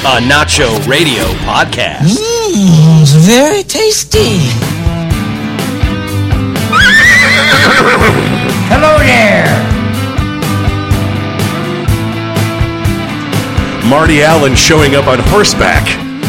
a Nacho Radio podcast. It's very tasty. Hello there. Marty Allen showing up on horseback.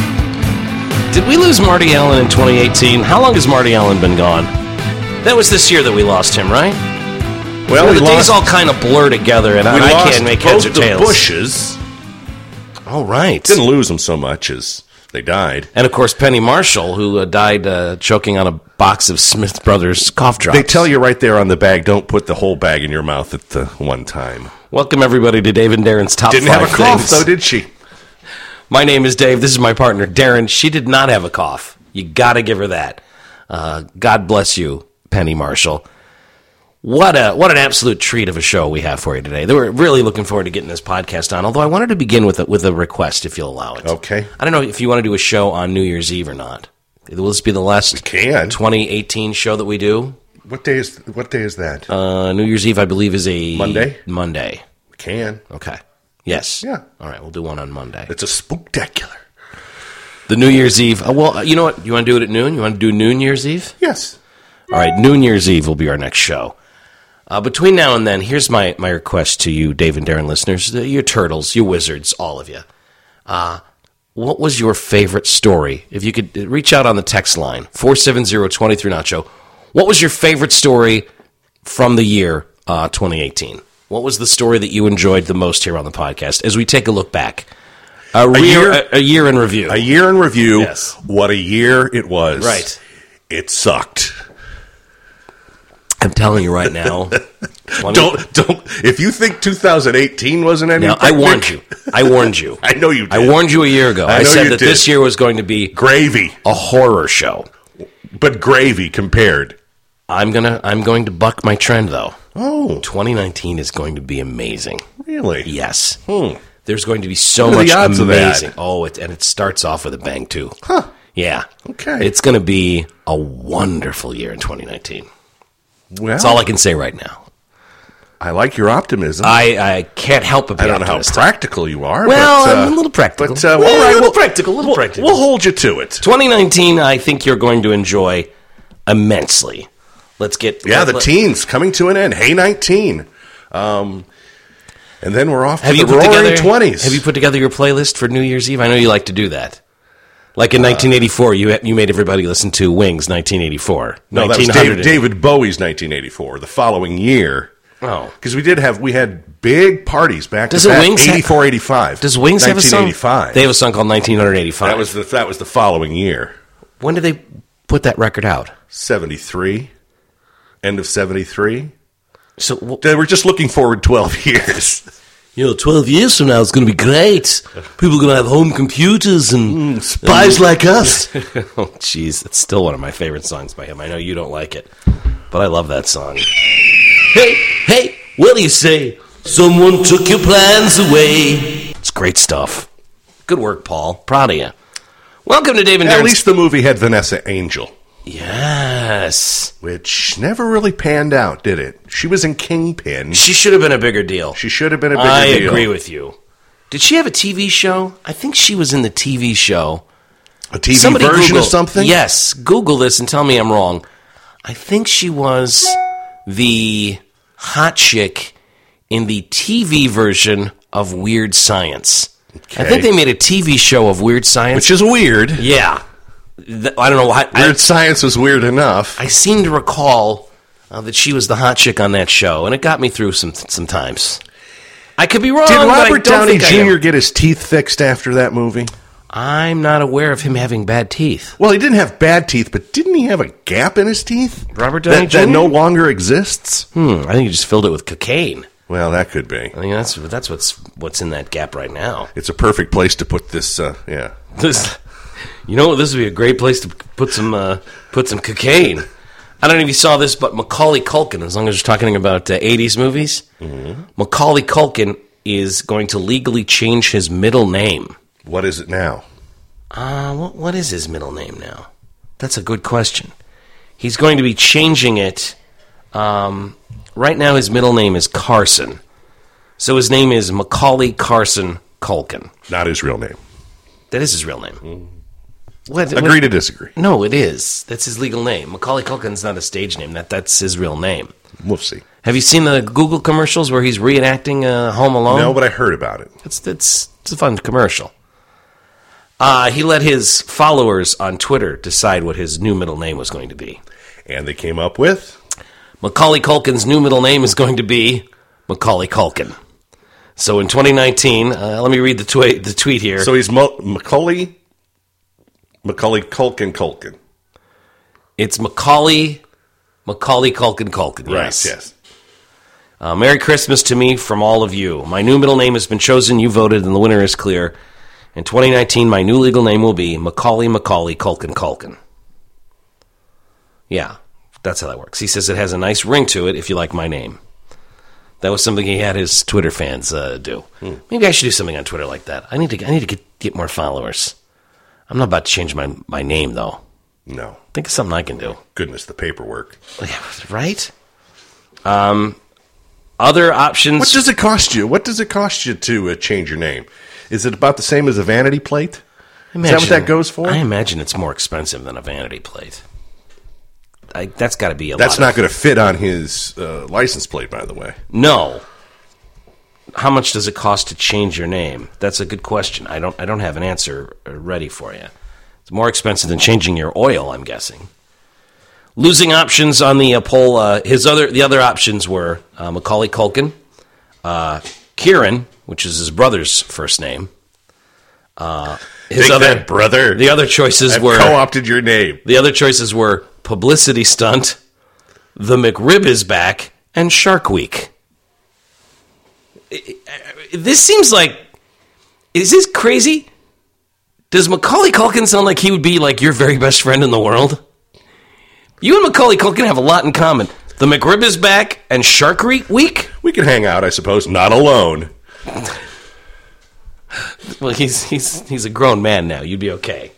Did we lose Marty Allen in 2018? How long has Marty Allen been gone? That was this year that we lost him, right? Well, the days all kind of blur together, and I can't make heads or tails. The Bushes. Oh, right. Didn't lose them so much as they died. And, of course, Penny Marshall, who died choking on a box of Smith Brothers cough drops. They tell you right there on the bag, don't put the whole bag in your mouth at the one time. Welcome, everybody, to Dave and Darren's Top 5 Didn't have a cough, things. though, did she? My name is Dave. This is my partner, Darren. She did not have a cough. You got to give her that. God bless you, Penny Marshall. What an absolute treat of a show we have for you today. We're really looking forward to getting this podcast on, although I wanted to begin with a request, if you'll allow it. Okay. I don't know if you want to do a show on New Year's Eve or not. Will this be the last 2018 show that we do? What day is that? New Year's Eve, I believe, is a... Monday. We can. Okay. Yes. Yeah. All right, we'll do one on Monday. It's a spooktacular. The New Year's Eve... well, you know what? You want to do it at noon? You want to do New Year's Eve? Yes. All right, New Year's Eve will be our next show. Between now and then, here's my request to you, Dave and Darren listeners, you turtles, you wizards, all of you. What was your favorite story? If you could reach out on the text line, 470-23-NACHO. What was your favorite story from the year 2018? What was the story that you enjoyed the most here on the podcast as we take a look back? A year in review. A year in review. Yes. What a year it was. Right. It sucked. I'm telling you right now. Don't. If you think 2018 wasn't anything, I warned you. I know you did. I warned you a year ago. I said that this year was going to be gravy, a horror show, but gravy compared. I'm going to buck my trend though. Oh, 2019 is going to be amazing. Really? Yes. There's going to be so what are much the odds amazing. Of that? And it starts off with a bang too. Huh. Yeah. Okay. It's going to be a wonderful year in 2019. Well, that's all I can say right now. I like your optimism. I can't help but be optimistic. I don't know how practical you are. Well, I'm a little practical. But, all right, a little practical. We'll hold you to it. 2019, I think you're going to enjoy immensely. Let's get... the teens coming to an end. Hey, 19. And then we're off to the roaring 20s. Have you put together your playlist for New Year's Eve? I know you like to do that. Like in 1984, you made everybody listen to Wings 1984. No, that was David Bowie's 1984, the following year. Oh. Because we had big parties back to back, Wings 84, 85. Does Wings have a song? They have a song called 1985. That was the following year. When did they put that record out? 73. End of 73. So they were just looking forward 12 years. 12 years from now, it's going to be great. People are going to have home computers and spies like us. Oh, jeez. That's still one of my favorite songs by him. I know you don't like it, but I love that song. Hey, what do you say? Someone took your plans away. It's great stuff. Good work, Paul. Proud of you. Welcome to Dave and Darren's... At least the movie had Vanessa Angel. Yes. Which never really panned out, did it? She was in Kingpin. She should have been a bigger deal. I agree with you. Did she have a TV show? I think she was in the TV show. A TV version of something? Yes. Google this and tell me I'm wrong. I think she was the hot chick in the TV version of Weird Science. Okay. I think they made a TV show of Weird Science. Which is weird. Yeah. I don't know why. Weird Science was weird enough. I seem to recall that she was the hot chick on that show, and it got me through some times. I could be wrong. Did Robert Downey Jr. get his teeth fixed after that movie? I'm not aware of him having bad teeth. Well, he didn't have bad teeth, but didn't he have a gap in his teeth? Robert Downey Jr.? That no longer exists? I think he just filled it with cocaine. Well, that could be. I think that's what's in that gap right now. It's a perfect place to put this. You know, this would be a great place to put some cocaine. I don't know if you saw this, but Macaulay Culkin, as long as you're talking about 80s movies, Macaulay Culkin is going to legally change his middle name. What is it now? What is his middle name now? That's a good question. He's going to be changing it. Right now his middle name is Carson. So his name is Macaulay Carson Culkin. Not his real name. That is his real name. Agree to disagree. No, it is. That's his legal name. Macaulay Culkin's not a stage name. That's his real name. We'll see. Have you seen the Google commercials where he's reenacting Home Alone? No, but I heard about it. It's a fun commercial. He let his followers on Twitter decide what his new middle name was going to be. And they came up with? Macaulay Culkin's new middle name is going to be Macaulay Culkin. So in 2019, let me read the tweet here. So he's Macaulay Culkin. It's Macaulay Culkin. Yes. Merry Christmas to me from all of you. My new middle name has been chosen. You voted, and the winner is clear. In 2019, my new legal name will be Macaulay Culkin. Yeah, that's how that works. He says it has a nice ring to it if you like my name. That was something he had his Twitter fans do. Maybe I should do something on Twitter like that. I need to get more followers. I'm not about to change my name, though. No. Think of something I can do. Goodness, the paperwork. Right? Other options. What does it cost you? What does it cost you to change your name? Is it about the same as a vanity plate? Is that what that goes for? I imagine it's more expensive than a vanity plate. That's got to be That's not going to fit on his license plate, by the way. No. How much does it cost to change your name? That's a good question. I don't have an answer ready for you. It's more expensive than changing your oil, I'm guessing. Losing options on the poll. The other options were Macaulay Culkin, Kieran, which is his brother's first name. That brother. The other choices were co-opted your name. The other choices were Publicity Stunt, The McRib is Back, and Shark Week. This seems like, is this crazy? Does Macaulay Culkin sound like he would be like your very best friend in the world? You and Macaulay Culkin have a lot in common. The McRib is Back and Shark Week? We can hang out, I suppose, not alone. Well, he's a grown man now. You'd be okay.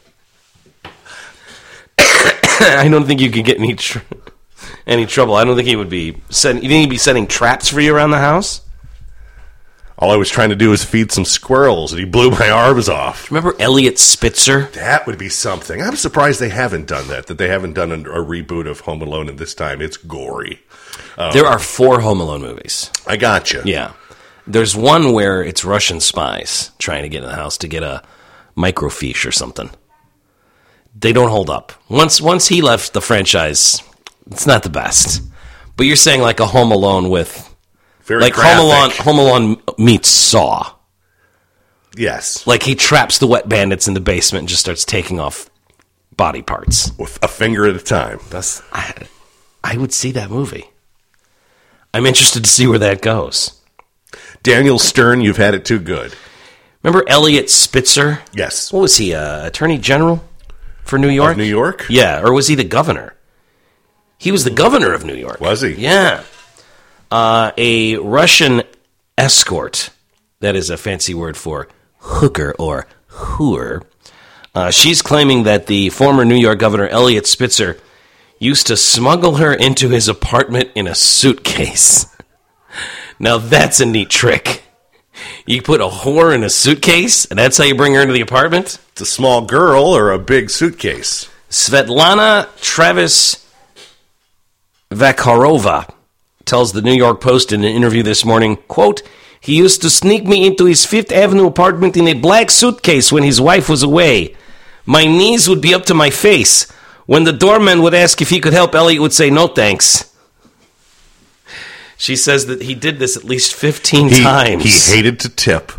I don't think you could get any trouble. I don't think he would be setting. You think he'd be setting traps for you around the house? All I was trying to do was feed some squirrels, and he blew my arms off. Remember Elliot Spitzer? That would be something. I'm surprised they haven't done that they haven't done a reboot of Home Alone, and this time it's gory. There are 4 Home Alone movies. I gotcha. Yeah. There's one where it's Russian spies trying to get in the house to get a microfiche or something. They don't hold up. Once he left the franchise, it's not the best. But you're saying like a Home Alone with... Very like graphic. Home Alone meets Saw. Yes. Like he traps the wet bandits in the basement and just starts taking off body parts. With a finger at a time. I would see that movie. I'm interested to see where that goes. Daniel Stern, you've had it too good. Remember Elliot Spitzer? Yes. What was he, Attorney General for New York? Of New York? Yeah, or was he the governor? He was the governor of New York. Was he? Yeah. A Russian escort, that is a fancy word for hooker or hooer. She's claiming that the former New York governor, Elliot Spitzer, used to smuggle her into his apartment in a suitcase. Now that's a neat trick. You put a whore in a suitcase, and that's how you bring her into the apartment? It's a small girl or a big suitcase? Svetlana Travis Vakharova tells the New York Post in an interview this morning, quote, "He used to sneak me into his Fifth Avenue apartment in a black suitcase when his wife was away. My knees would be up to my face. When the doorman would ask if he could help, Elliot would say, no thanks." She says that he did this at least 15 times. He hated to tip.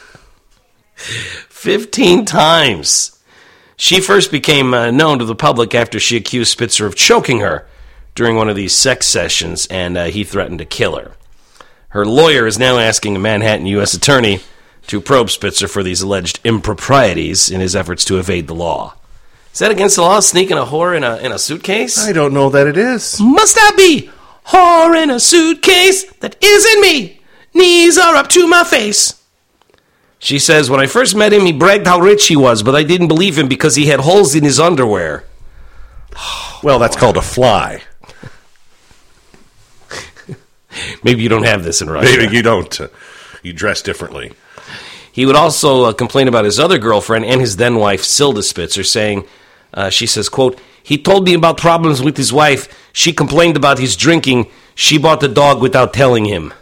15 times. She first became known to the public after she accused Spitzer of choking her during one of these sex sessions, and he threatened to kill her. Her lawyer is now asking a Manhattan U.S. attorney to probe Spitzer for these alleged improprieties in his efforts to evade the law. Is that against the law, sneaking a whore in a suitcase? I don't know that it is. Must I be whore in a suitcase? That isn't me. Knees are up to my face. She says, when I first met him, he bragged how rich he was, but I didn't believe him because he had holes in his underwear. Well, that's called a fly. Maybe you don't have this in Russia. Maybe you don't. You dress differently. He would also complain about his other girlfriend and his then wife, Silda Spitzer, saying, she says, quote, "He told me about problems with his wife. She complained about his drinking. She bought the dog without telling him."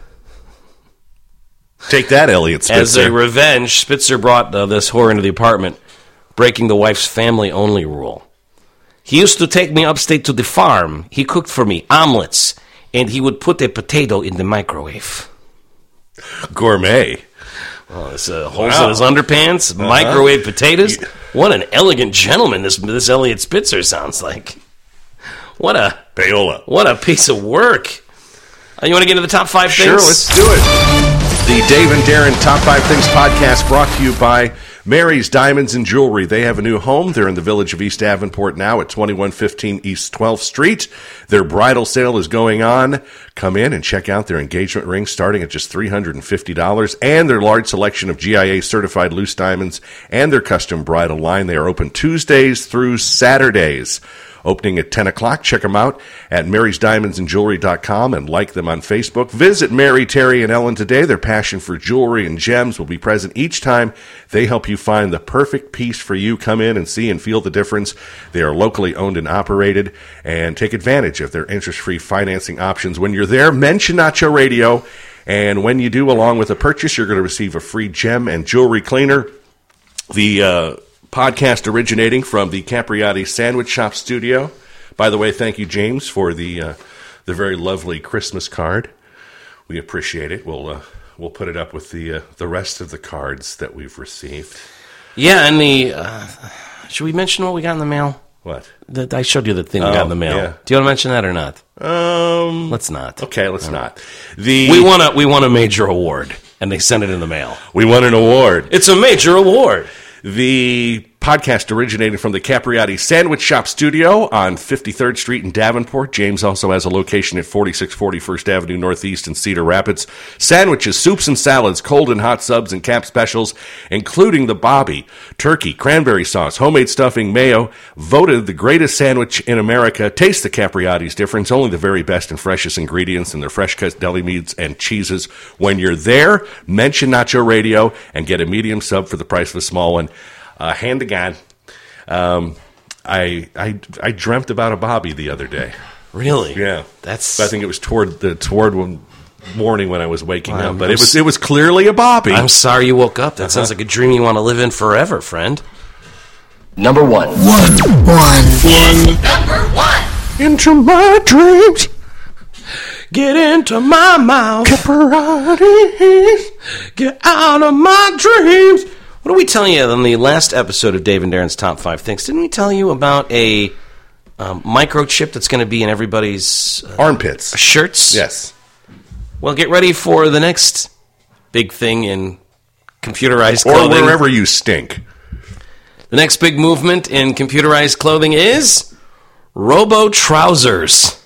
Take that, Elliot Spitzer. As a revenge, Spitzer brought this whore into the apartment, breaking the wife's family-only rule. "He used to take me upstate to the farm. He cooked for me omelets, and he would put a potato in the microwave." Gourmet. Oh, this holes in his underpants, microwave potatoes. What an elegant gentleman this Elliot Spitzer sounds like. What a payola. What a piece of work. You want to get into the top 5 things? Sure, let's do it. The Dave and Darren Top 5 Things podcast brought to you by Mary's Diamonds and Jewelry. They have a new home. They're in the village of East Davenport now at 2115 East 12th Street. Their bridal sale is going on. Come in and check out their engagement rings starting at just $350 and their large selection of GIA certified loose diamonds and their custom bridal line. They are open Tuesdays through Saturdays. Opening at 10 o'clock. Check them out at marysdiamondsandjewelry.com and like them on Facebook. Visit Mary, Terry, and Ellen today. Their passion for jewelry and gems will be present each time they help you find the perfect piece for you. Come in and see and feel the difference. They are locally owned and operated, and take advantage of their interest-free financing options. When you're there, mention Nacho Radio, and when you do, along with a purchase, you're going to receive a free gem and jewelry cleaner. The podcast originating from the Capriati Sandwich Shop studio. By the way, thank you, James, for the very lovely Christmas card. We appreciate it. We'll put it up with the rest of the cards that we've received. Yeah, and should we mention what we got in the mail? What? I showed you the thing we got in the mail. Yeah. Do you want to mention that or not? Let's not. Okay, let's not. We won a major award, and they sent it in the mail. We won an award. It's a major award. The podcast originated from the Capriati Sandwich Shop studio on 53rd Street in Davenport. James also has a location at 4640 First Avenue Northeast in Cedar Rapids. Sandwiches, soups and salads, cold and hot subs, and cap specials, including the Bobby, turkey, cranberry sauce, homemade stuffing, mayo, voted the greatest sandwich in America. Taste the Capriati's difference. Only the very best and freshest ingredients in their fresh-cut deli meats and cheeses. When you're there, mention Nacho Radio and get a medium sub for the price of a small one. Hand to God. I dreamt about a Bobby the other day. Really? Yeah. I think it was toward one morning when I was waking up, but it was clearly a Bobby. I'm sorry you woke up. That sounds like a dream you want to live in forever, friend. Number 1. Number 1. Into my dreams. Get into my mouth. Get out of my dreams. What did we tell you on the last episode of Dave and Darren's Top 5 Things? Didn't we tell you about a microchip that's going to be in everybody's armpits shirts? Yes. Well, get ready for the next big thing in computerized clothing. Or wherever you stink. The next big movement in computerized clothing is Robo Trousers.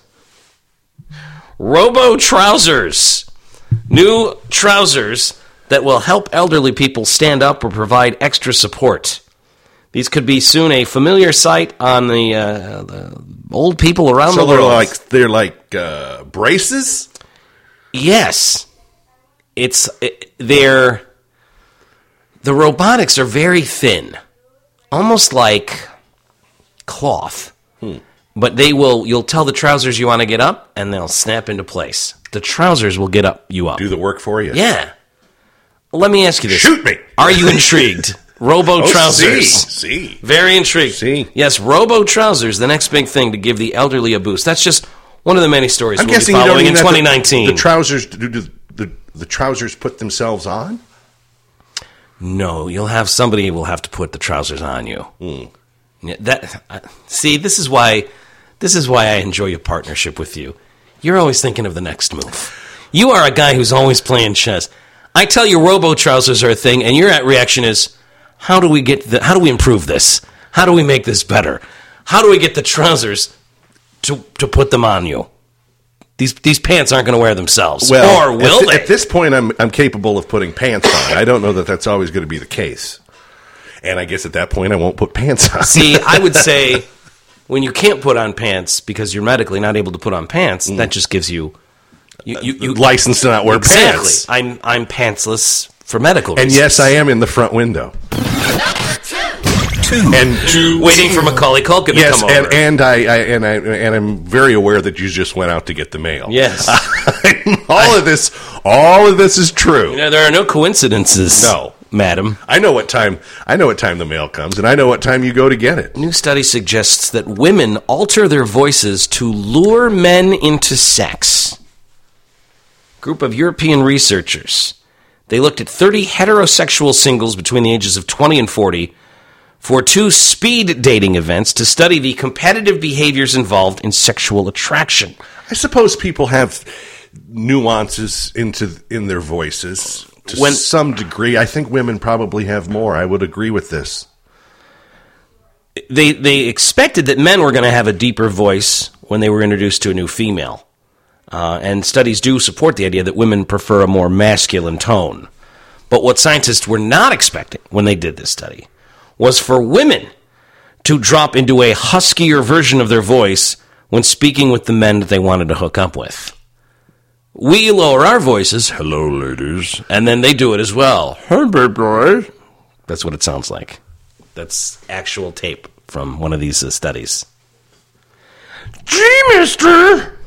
Robo Trousers. New trousers that will help elderly people stand up or provide extra support. These could be soon a familiar sight on the old people around the world. So they're like braces? Yes. The robotics are very thin, almost like cloth. But you'll tell the trousers you want to get up, and they'll snap into place. The trousers will get you up. Do the work for you. Yeah. Well, let me ask you this. Shoot me. Are you intrigued? Robo Trousers. See. Very intrigued. See. Yes, Robo Trousers, the next big thing to give the elderly a boost. That's just one of the many stories I'm we'll guessing be following you don't in 2019. The trousers, do the trousers put themselves on? No, somebody will have to put the trousers on you. See, this is why I enjoy a partnership with you. You're always thinking of the next move. You are a guy who's always playing chess. I tell you Robo Trousers are a thing, and your reaction is, how do we improve this? How do we make this better? How do we get the trousers to put them on you? These pants aren't going to wear themselves. Well, or will they? At this point, I'm capable of putting pants on. I don't know that that's always going to be the case. And I guess at that point, I won't put pants on. See, I would say when you can't put on pants because you're medically not able to put on pants, that just gives you license to not wear pants. Exactly. I'm pantsless for medical And reasons. yes, I am in the front window. And waiting for Macaulay Culkin to come over. and I'm very aware that you just went out to get the mail. Yes. all of this is true. There are no coincidences. No. Madam. I know what time the mail comes, and I know what time you go to get it. New study suggests that women alter their voices to lure men into sex. Group of European researchers. They looked at 30 heterosexual singles between the ages of 20 and 40 for 2 speed dating events to study the competitive behaviors involved in sexual attraction. I suppose people have nuances in their voices to some degree. I think women probably have more. I would agree with this. They expected that men were going to have a deeper voice when they were introduced to a new female. And studies do support the idea that women prefer a more masculine tone. But what scientists were not expecting when they did this study was for women to drop into a huskier version of their voice when speaking with the men that they wanted to hook up with. We lower our voices, hello ladies, and then they do it as well. Hey baby. That's what it sounds like. That's actual tape from one of these studies. Gee, mister!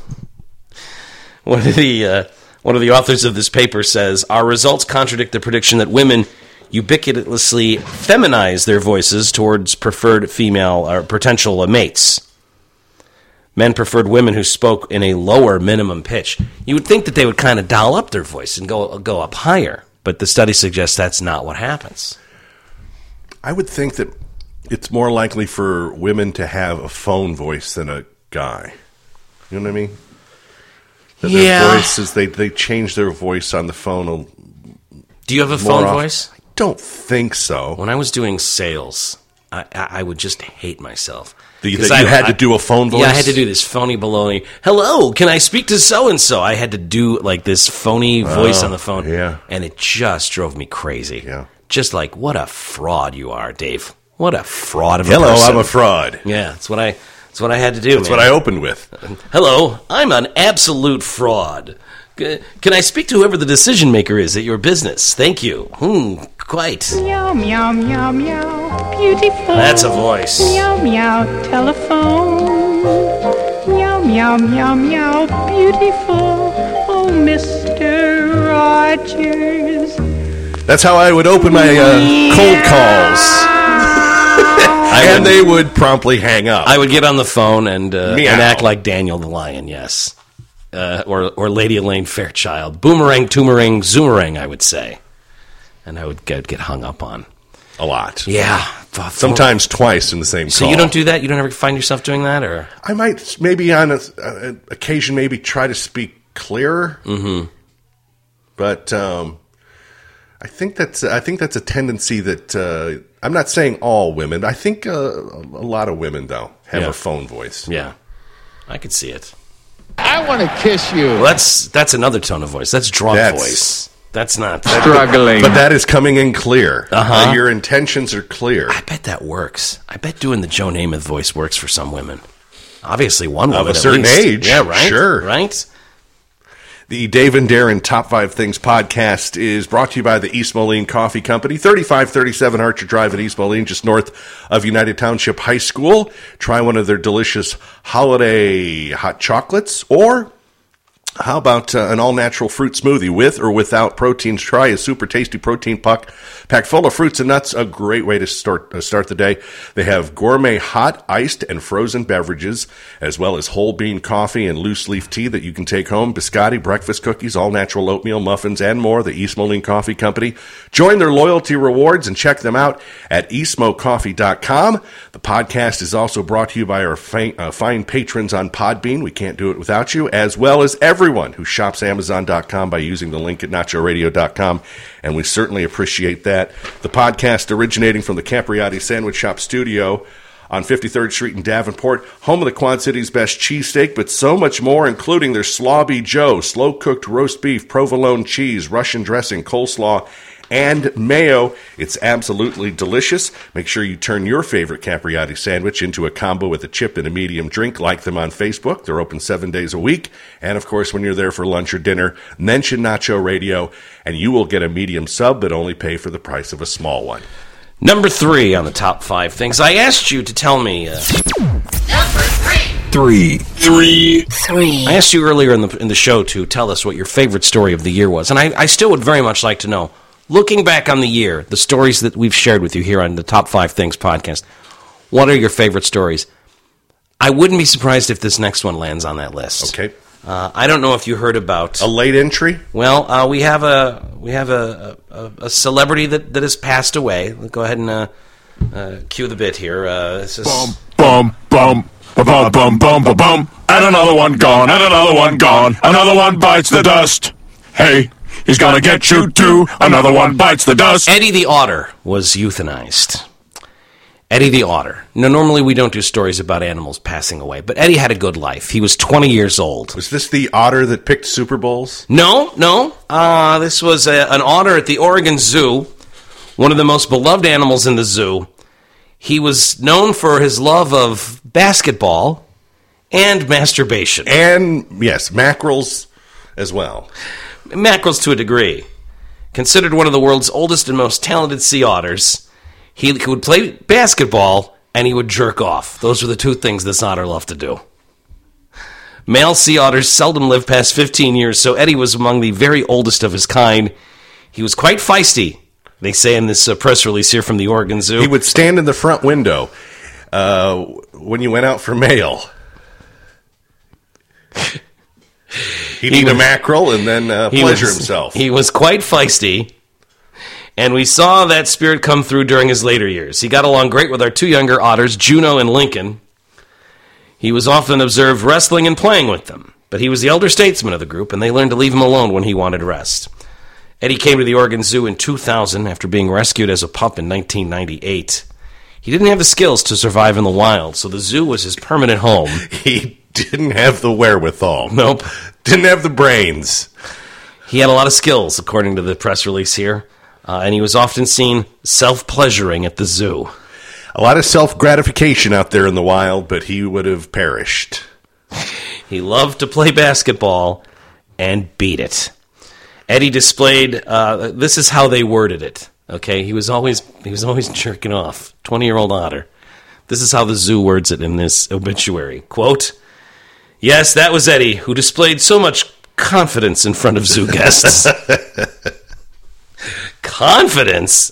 One of the authors of this paper says, our results contradict the prediction that women ubiquitously feminize their voices towards preferred female or potential mates. Men preferred women who spoke in a lower minimum pitch. You would think that they would kind of dial up their voice and go up higher, but the study suggests that's not what happens. I would think that it's more likely for women to have a phone voice than a guy. You know what I mean? That their voices, they change their voice on the phone. Do you have a phone voice? I don't think so. When I was doing sales, I would just hate myself. You had to do a phone voice? Yeah, I had to do this phony baloney. Hello, can I speak to so-and-so? I had to do like this phony voice on the phone. Yeah. And it just drove me crazy. Yeah. Just like, what a fraud you are, Dave. What a fraud of a Hello, person. I'm a fraud. Yeah, that's what I had to do. That's what I opened with. Hello, I'm an absolute fraud. Can I speak to whoever the decision maker is at your business? Thank you. Quite. Meow, meow, meow, meow. Beautiful. That's a voice. Meow, meow, telephone. Meow, meow, meow, meow. Beautiful. Oh, Mr. Rogers. That's how I would open my cold calls. And they would promptly hang up. I would get on the phone and act like Daniel the Lion, yes. Or Lady Elaine Fairchild. Boomerang, toomerang, zoomerang, I would say. And I would get hung up on. A lot. Yeah. Sometimes twice in the same call. So you don't do that? You don't ever find yourself doing that? Or I might, maybe on an occasion, maybe try to speak clearer. Mm-hmm. But I think that's a tendency that I'm not saying all women. I think a lot of women, though, have a phone voice. Yeah. I could see it. I want to kiss you. Well, that's another tone of voice. That's drunk voice. That's not struggling. But that is coming in clear. Uh-huh. Your intentions are clear. I bet that works. I bet doing the Joe Namath voice works for some women. Obviously, one woman of a certain age. Yeah, right. Sure. Right? The Dave and Darren Top 5 Things podcast is brought to you by the East Moline Coffee Company, 3537 Archer Drive in East Moline, just north of United Township High School. Try one of their delicious holiday hot chocolates, or how about an all-natural fruit smoothie with or without proteins? Try a super tasty protein packed full of fruits and nuts. A great way to start the day. They have gourmet hot, iced, and frozen beverages, as well as whole bean coffee and loose leaf tea that you can take home, biscotti, breakfast cookies, all-natural oatmeal, muffins, and more. The East Moline Coffee Company. Join their loyalty rewards and check them out at eastmocoffee.com. The podcast is also brought to you by our fine patrons on Podbean. We can't do it without you, as well as everyone who shops Amazon.com by using the link at nachoradio.com, and we certainly appreciate that. The podcast originating from the Capriati Sandwich Shop studio on 53rd Street in Davenport, home of the Quad City's best cheesesteak, but so much more, including their Slobby Joe, slow-cooked roast beef, provolone cheese, Russian dressing, coleslaw, and mayo. It's absolutely delicious. Make sure you turn your favorite Capriati sandwich into a combo with a chip and a medium drink. Like them on Facebook. They're open 7 days a week. And, of course, when you're there for lunch or dinner, mention Nacho Radio, and you will get a medium sub, but only pay for the price of a small one. Number 3 on the top 5 things. I asked you to tell me... Three. I asked you earlier in the show to tell us what your favorite story of the year was, and I still would very much like to know, looking back on the year, the stories that we've shared with you here on the Top 5 Things podcast, what are your favorite stories? I wouldn't be surprised if this next one lands on that list. Okay. I don't know if you heard about A late entry? Well, we have a celebrity that has passed away. Go ahead and cue the bit here. This is Bum, bum, bum, bum, bum, bum, bum. And another one gone, and another one gone. Another one bites the dust. Hey, he's gonna get you too. Another one bites the dust. Eddie the Otter was euthanized. Eddie the Otter. Now, normally we don't do stories about animals passing away, but Eddie had a good life. He was 20 years old. Was this the otter that picked Super Bowls? No. This was an otter at the Oregon Zoo, one of the most beloved animals in the zoo. He was known for his love of basketball and masturbation. And, yes, mackerels as well. Mackerels to a degree. Considered one of the world's oldest and most talented sea otters, he would play basketball and he would jerk off. Those were the two things this otter loved to do. Male sea otters seldom live past 15 years, so Eddie was among the very oldest of his kind. He was quite feisty, they say in this press release here from the Oregon Zoo. He would stand in the front window when you went out for mail. He'd eat a mackerel and then pleasure himself. He was quite feisty, and we saw that spirit come through during his later years. He got along great with our two younger otters, Juno and Lincoln. He was often observed wrestling and playing with them, but he was the elder statesman of the group, and they learned to leave him alone when he wanted rest. Eddie came to the Oregon Zoo in 2000 after being rescued as a pup in 1998. He didn't have the skills to survive in the wild, so the zoo was his permanent home. He didn't have the wherewithal. Nope. Didn't have the brains. He had a lot of skills, according to the press release here, and he was often seen self-pleasuring at the zoo. A lot of self-gratification out there in the wild, but he would have perished. He loved to play basketball and beat it. Eddie displayed, this is how they worded it, okay? He was always jerking off. 20-year-old otter. This is how the zoo words it in this obituary. Quote, "Yes, that was Eddie, who displayed so much confidence in front of zoo guests." Confidence?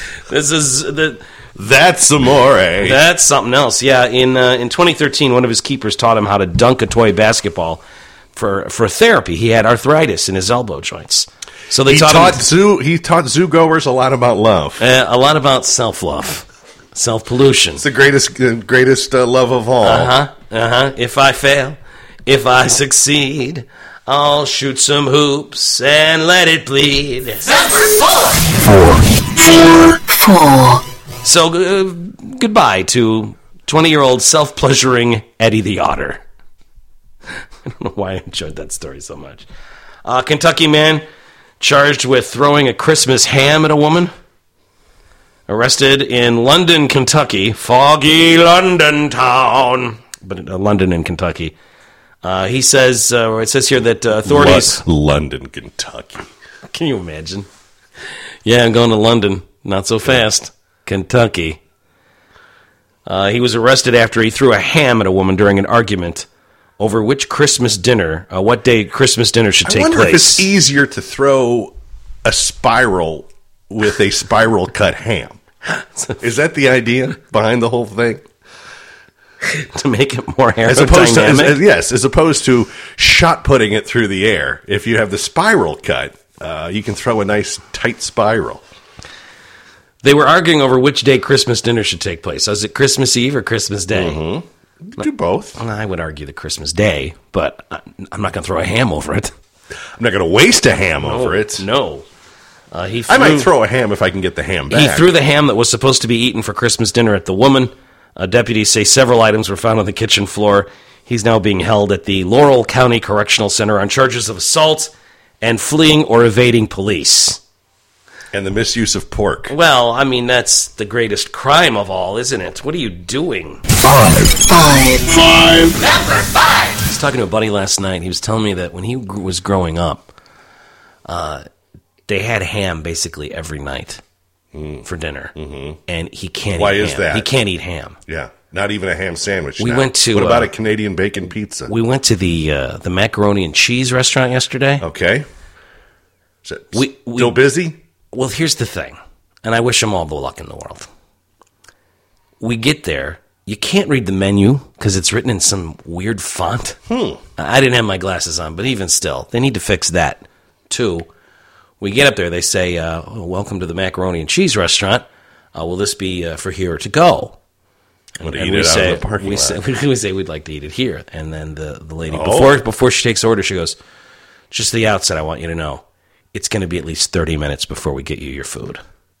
That's amore. That's something else. Yeah, in 2013, one of his keepers taught him how to dunk a toy basketball for therapy. He had arthritis in his elbow joints. So they taught zoo goers a lot about love. A lot about self-love. Self-pollution. It's the greatest love of all. If I fail, if I succeed, I'll shoot some hoops and let it bleed. Number 4. So, goodbye to 20-year-old self-pleasuring Eddie the Otter. I don't know why I enjoyed that story so much. Kentucky man charged with throwing a Christmas ham at a woman. Arrested in London, Kentucky. Foggy London town. But London in Kentucky. He says, it says here that authorities... London, Kentucky. Can you imagine? Yeah, I'm going to London. Not so fast. Kentucky. He was arrested after he threw a ham at a woman during an argument over which Christmas dinner, what day Christmas dinner should take place. I wonder if it's easier to throw a spiral with a spiral cut ham. Is that the idea behind the whole thing? To make it more aerodynamic? As opposed to shot putting it through the air. If you have the spiral cut, you can throw a nice tight spiral. They were arguing over which day Christmas dinner should take place. Was it Christmas Eve or Christmas Day? Mm-hmm. Do both. Well, I would argue the Christmas Day, but I'm not going to throw a ham over it. I'm not going to waste a ham over it. No. I might throw a ham if I can get the ham back. He threw the ham that was supposed to be eaten for Christmas dinner at the woman. Deputies say several items were found on the kitchen floor. He's now being held at the Laurel County Correctional Center on charges of assault and fleeing or evading police. And the misuse of pork. Well, I mean, that's the greatest crime of all, isn't it? What are you doing? Five. I was talking to a buddy last night. He was telling me that when he was growing up, they had ham basically every night for dinner. Mm-hmm. And he can't Why eat is ham. that? He can't eat ham. Yeah, not even a ham sandwich. We now. went to, What about a Canadian bacon pizza? We went to the macaroni and cheese restaurant yesterday. Okay. Is it We- still busy? Well, here's the thing, and I wish them all the luck in the world. We get there. You can't read the menu because it's written in some weird font. I didn't have my glasses on, but even still, they need to fix that, too. We get up there. They say, welcome to the macaroni and cheese restaurant. Will this be for here or to go? Want to eat it out of the parking lot? We say we'd like to eat it here. And then the lady, Oh. before she takes order, she goes, just the outset, I want you to know, it's going to be at least 30 minutes before we get you your food.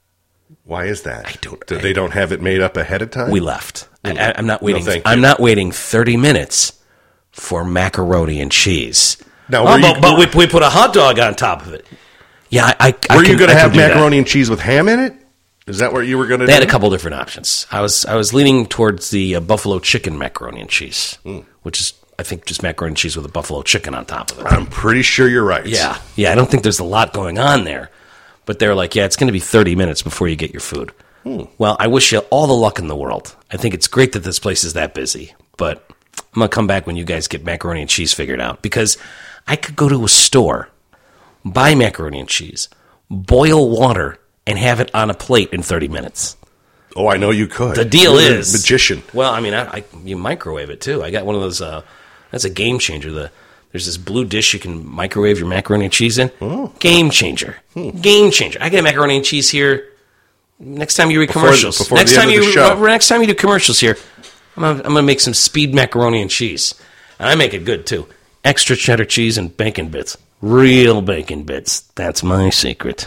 Why is that? I don't- They don't have it made up ahead of time? We left. I'm not waiting. thank you. I'm not waiting 30 minutes for macaroni and cheese. Now, Oh, were you- but we put a hot dog on top of it. Yeah, Were you going to have do that. macaroni and cheese with ham in it? Is that what you were going to do? They had a couple different options. I was leaning towards the buffalo chicken macaroni and cheese, which is, I think, just macaroni and cheese with a buffalo chicken on top of it. I'm pretty sure you're right. Yeah. I don't think there's a lot going on there. But they're like, yeah, it's going to be 30 minutes before you get your food. Well, I wish you all the luck in the world. I think it's great that this place is that busy. But I'm going to come back when you guys get macaroni and cheese figured out. Because I could go to a store, buy macaroni and cheese, boil water, and have it on a plate in 30 minutes. Oh, I know you could. The deal You're is... a magician. Well, I mean, you microwave it, too. I got one of those... that's a game changer. There's this blue dish you can microwave your macaroni and cheese in. Game changer. Game changer. I get macaroni and cheese here next time you read commercials. before next the time end of the show. Next time you do commercials here, I'm gonna make some speed macaroni and cheese. And I make it good, too. Extra cheddar cheese and bacon bits. Real bacon bits. That's my secret.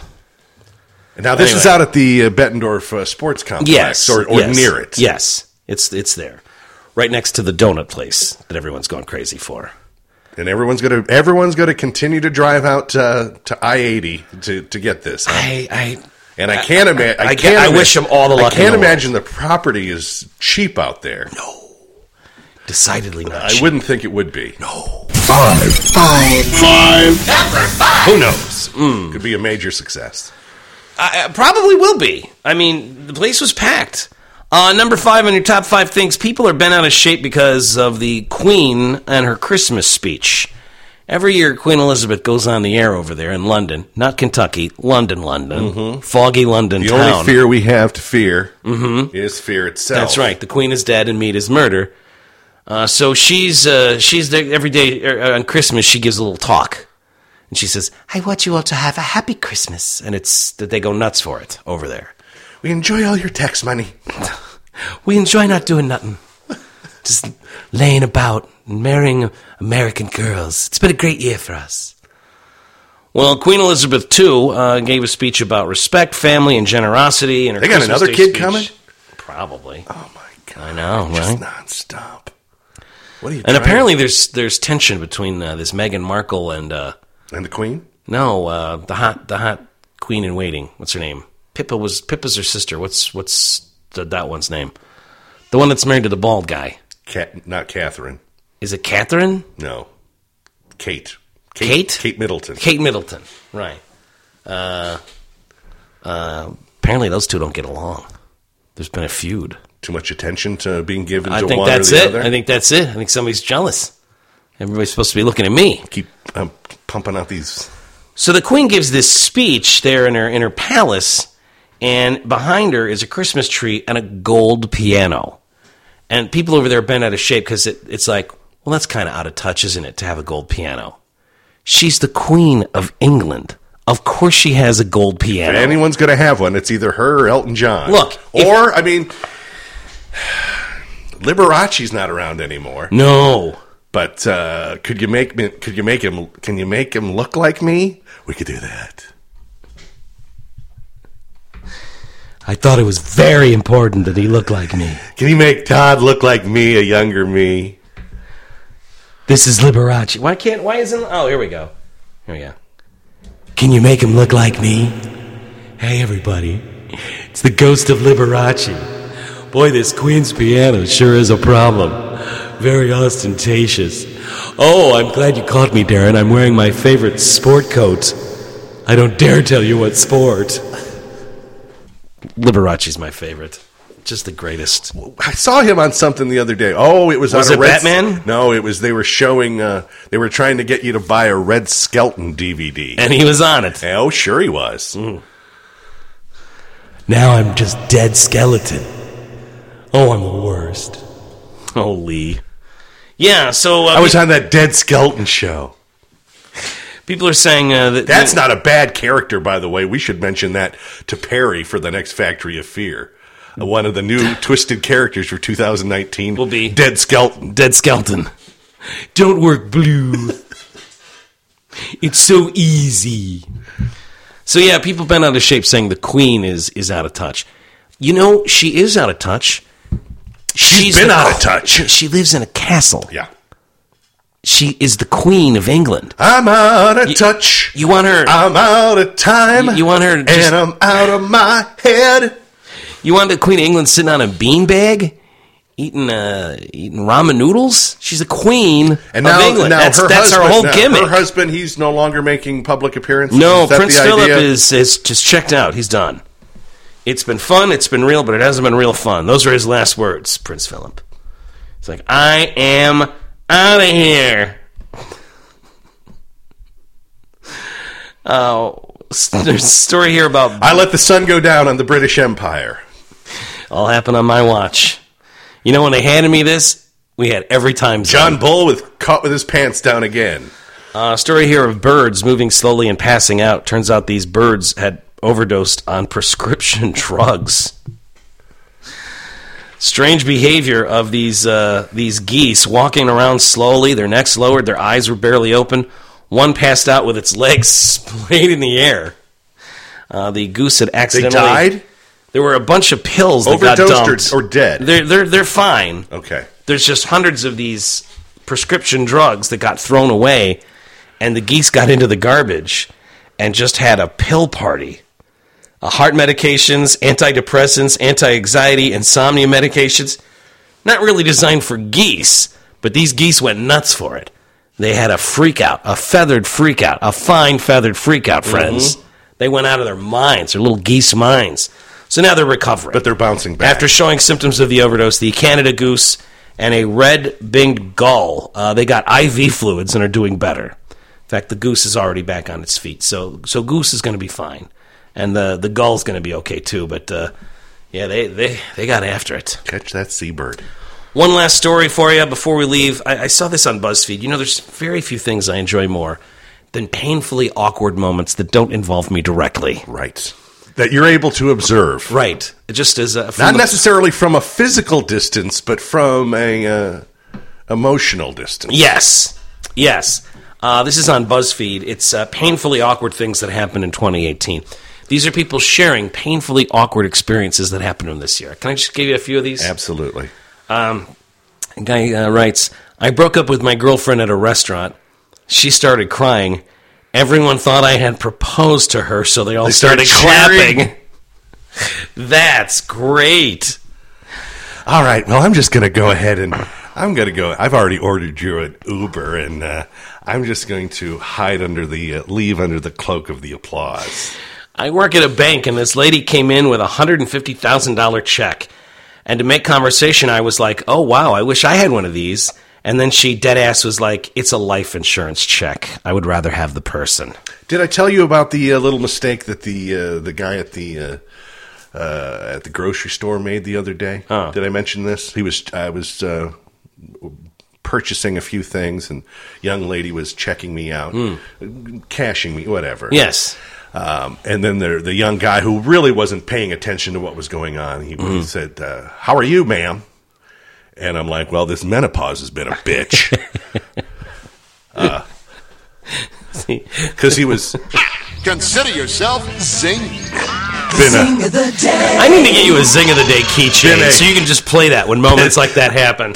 Now, this is Anyway. out at the Bettendorf Sports Complex, Yes. or yes, near it. Yes. It's there. Right next to the donut place that everyone's going crazy for. And everyone's gonna continue to drive out to I-80 to get this. Huh? I can't imagine. I wish them all the luck I in can't the world. imagine the property is cheap out there. decidedly not I cheap. wouldn't think it would be. Five. Who knows? Could be a major success. Probably will be. I mean, the place was packed. Number 5 on your top 5 things. People are bent out of shape because of the Queen and her Christmas speech. Every year, Queen Elizabeth goes on the air over there in London. Not Kentucky. London. Foggy London The town. only fear we have to fear is fear itself. That's right. The Queen is dead and meat is murder. So she's there every day on Christmas. She gives a little talk, and she says, "I want you all to have a happy Christmas," and it's that they go nuts for it over there. We enjoy all your tax money. We enjoy not doing nothing, just laying about and marrying American girls. It's been a great year for us. Well, Queen Elizabeth II gave a speech about respect, family, and generosity. And her They got Christmas another Day kid speech. coming? Probably. Oh my god! I know, Just right? nonstop. What are you? And trying- apparently, there's tension between this Meghan Markle and and the Queen. the hot Queen in waiting. What's her name? Pippa's her sister. What's that one's name? The one that's married to the bald guy. Not Catherine. Is it Catherine? No, Kate. Kate? Kate Middleton. Kate Middleton. Right. Apparently, those two don't get along. There's been a feud. Too much attention to being given I to think one that's or the it. other. I think that's it. I think somebody's jealous. Everybody's supposed to be looking at me. Keep pumping out these. So the Queen gives this speech there in her palace, and behind her is a Christmas tree and a gold piano. And people over there are bent out of shape because it's like, well, that's kind of out of touch, isn't it, to have a gold piano? She's the Queen of England. Of course she has a gold piano. If anyone's going to have one, it's either her or Elton John. Look, I mean, Liberace's not around anymore. No. But can you make him look like me? We could do that. I thought it was very important that he looked like me. Can you make Todd look like me, a younger me? This is Liberace. Why isn't... Oh, here we go. Can you make him look like me? Hey, everybody. It's the ghost of Liberace. Boy, this Queen's piano sure is a problem. Very ostentatious. Oh, I'm glad you caught me, Darren. I'm wearing my favorite sport coat. I don't dare tell you what sport. Liberace's my favorite. Just the greatest. I saw him on something the other day. Oh, it was Was on it Batman? No, it was. They were showing. They were trying to get you to buy a Red Skelton DVD, And he was on it. oh, sure he was. Now I'm just dead skeleton. Oh, I'm the worst. Oh, Lee. Yeah, so... I was on that Dead Skelton show. people are saying that... That's not a bad character, by the way. We should mention that to Perry for the next Factory of Fear. One of the new twisted characters for 2019 will be Dead Skelton. Dead Skelton. Don't work blue. It's so easy. So yeah, people bent out of shape saying the Queen is out of touch. You know, she is out of touch. She's been out of touch. She lives in a castle. Yeah. She is the Queen of England. I'm out of touch. You want her... I'm out of time. You want her to just... And I'm out of my head. You want the Queen of England sitting on a beanbag, eating ramen noodles? She's the Queen of England. That's her whole gimmick. Her husband, he's no longer making public appearances. No, Prince Philip is just checked out. He's done. It's been fun, it's been real, but it hasn't been real fun. Those are his last words, Prince Philip. It's like, I am out of here. There's a story here about... I let the sun go down on the British Empire. All happened on my watch. You know, when they handed me this, we had every time John Bull was caught with his pants down again. Story here of birds moving slowly and passing out. Turns out these birds had overdosed on prescription drugs. Strange behavior of these geese walking around slowly, their necks lowered, their eyes were barely open. One passed out with its legs splayed in the air. The goose had accidentally... They died? There were a bunch of pills that got dumped. Or dead? They're fine. Okay. There's just hundreds of these prescription drugs that got thrown away, and the geese got into the garbage and just had a pill party. Heart medications, antidepressants, anti-anxiety, insomnia medications. Not really designed for geese, but these geese went nuts for it. They had a freak out, a feathered freak out, a fine feathered freak out, friends. Mm-hmm. They went out of their minds, their little geese minds. So now they're recovering. But they're bouncing back. After showing symptoms of the overdose, the Canada goose and a red-binged gull, they got IV fluids and are doing better. In fact, the goose is already back on its feet. So goose is going to be fine. And the gull's going to be okay, too. But, yeah, they got after it. Catch that seabird. One last story for you before we leave. I saw this on BuzzFeed. You know, there's very few things I enjoy more than painfully awkward moments that don't involve me directly. Right. That you're able to observe. Right. It just is... Not necessarily from a physical distance, but from a emotional distance. Yes. Yes. This is on BuzzFeed. It's painfully awkward things that happened in 2018. These are people sharing painfully awkward experiences that happened to them this year. Can I just give you a few of these? Absolutely. A guy writes, I broke up with my girlfriend at a restaurant. She started crying. Everyone thought I had proposed to her, so they all started clapping. That's great. All right, well, I'm just going to go ahead and I'm going to go. I've already ordered you an Uber, and I'm just going to hide under the, leave under the cloak of the applause. I work at a bank, and this lady came in with a $150,000 check. And to make conversation, I was like, oh, wow, I wish I had one of these. And then she dead-ass was like, it's a life insurance check. I would rather have the person. Did I tell you about the little mistake that the guy at the grocery store made the other day? Did I mention this? I was purchasing a few things, and a young lady was checking me out, cashing me, whatever. Yes. And then the young guy who really wasn't paying attention to what was going on, he said, how are you, ma'am? And I'm like, well, this menopause has been a bitch. Because he was... Consider yourself zing. Zing of the day. I need to get you a Zing of the Day keychain so you can just play that when moments like that happen.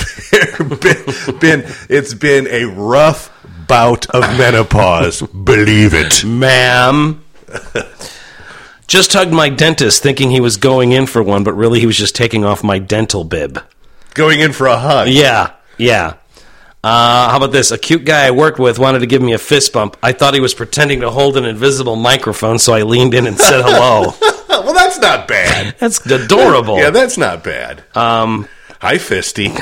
It's been a rough bout of menopause. Believe it. Ma'am. Just hugged my dentist thinking he was going in for one, but really he was just taking off my dental bib. Going in for a hug. Yeah. How about this? A cute guy I worked with wanted to give me a fist bump. I thought he was pretending to hold an invisible microphone, so I leaned in and said hello. Well, that's not bad. That's adorable. Yeah, that's not bad. Hi, Fisty.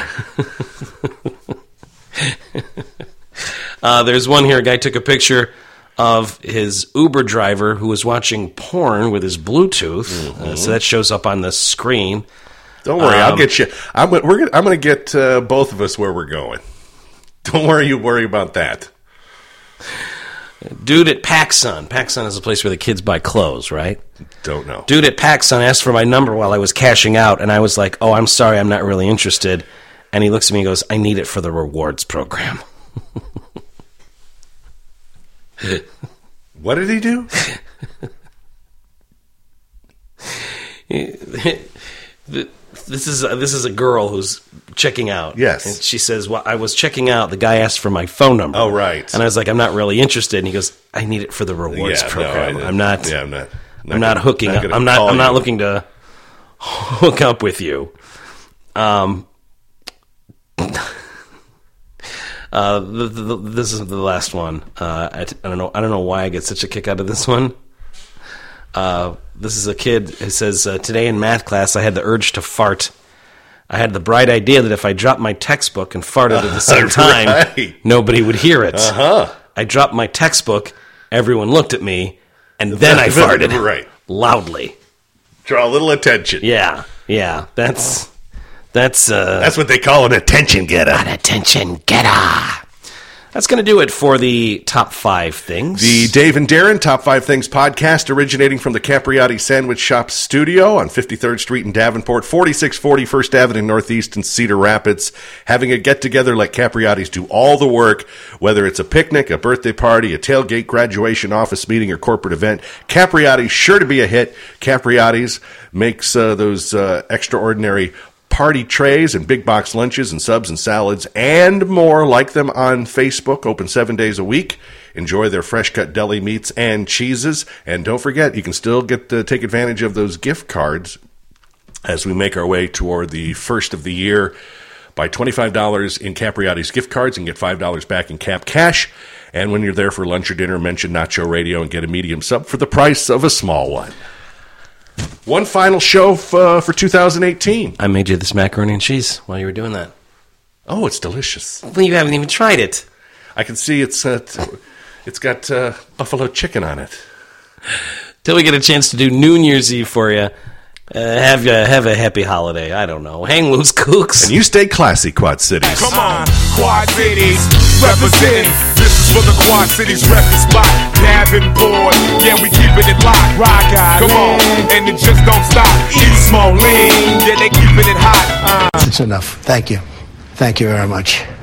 There's one here. A guy took a picture of his Uber driver who was watching porn with his Bluetooth. So that shows up on the screen. Don't worry, I'll get you. I'm going to get both of us where we're going. Don't worry about that. Dude at PacSun. PacSun is a place where the kids buy clothes, right? Don't know. Dude at PacSun asked for my number while I was cashing out, and I was like, oh, I'm sorry, I'm not really interested. And he looks at me and goes, I need it for the rewards program. What did he do? This is a girl who's checking out. Yes. And she says, well, I was checking out. The guy asked for my phone number. Oh, right. And I was like, I'm not really interested. And he goes, I need it for the rewards program. No, I'm not hooking up. I'm not looking to hook up with you. This is the last one. I don't know why I get such a kick out of this one. This is a kid who says, today in math class, I had the urge to fart. I had the bright idea that if I dropped my textbook and farted at the same time, nobody would hear it. I dropped my textbook, everyone looked at me, and then I farted loudly. Draw a little attention. Yeah. That's what they call an attention getter. An attention getter. That's going to do it for the top 5 things. The Dave and Darren Top 5 Things podcast, originating from the Capriotti Sandwich Shop studio on 53rd Street in Davenport, 4640 First Avenue Northeast in Cedar Rapids. Having a get-together, let Capriottis do all the work, whether it's a picnic, a birthday party, a tailgate, graduation, office meeting, or corporate event. Capriotti's sure to be a hit. Capriotti's makes those extraordinary party trays and big box lunches and subs and salads and more. Like them on Facebook, open 7 days a week. Enjoy their fresh cut deli meats and cheeses. And don't forget, you can still take advantage of those gift cards as we make our way toward the first of the year. Buy $25 in Capriotti's gift cards and get $5 back in Cap cash. And when you're there for lunch or dinner, mention Nacho Radio and get a medium sub for the price of a small one. One final show for 2018. I made you this macaroni and cheese while you were doing that. Oh, it's delicious. Well, you haven't even tried it. I can see it's got buffalo chicken on it. Till we get a chance to do New Year's Eve for you, have a happy holiday. I don't know. Hang loose, kooks. And you stay classy, Quad Cities. Come on, Quad Cities, representing. This is for the Quad Cities record spot. Davenport, yeah, we keeping it locked. Rock guys, come on, and it just don't stop. East Moline, yeah, they keeping it hot. It's enough. Thank you. Thank you very much.